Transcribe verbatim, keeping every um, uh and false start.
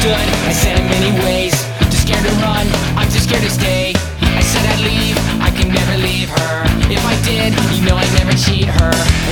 good, I said in many ways. Too scared to run, I'm too scared to stay. I said I'd leave, I can never leave her. If I did, you know I'd never cheat her.